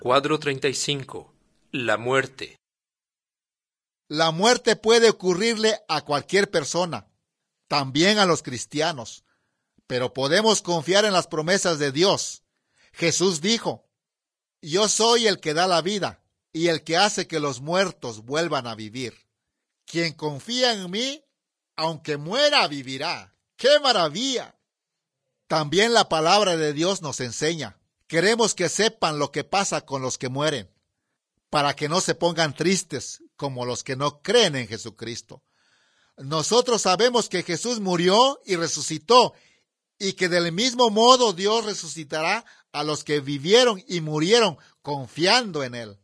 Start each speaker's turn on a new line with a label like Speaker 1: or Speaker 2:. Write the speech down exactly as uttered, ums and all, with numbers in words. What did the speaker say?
Speaker 1: Cuadro treinta y cinco. La muerte.
Speaker 2: La muerte puede ocurrirle a cualquier persona, también a los cristianos, pero podemos confiar en las promesas de Dios. Jesús dijo: Yo soy el que da la vida y el que hace que los muertos vuelvan a vivir. Quien confía en mí, aunque muera, vivirá. ¡Qué maravilla! También la palabra de Dios nos enseña. Queremos que sepan lo que pasa con los que mueren, para que no se pongan tristes como los que no creen en Jesucristo. Nosotros sabemos que Jesús murió y resucitó, y que del mismo modo Dios resucitará a los que vivieron y murieron confiando en Él.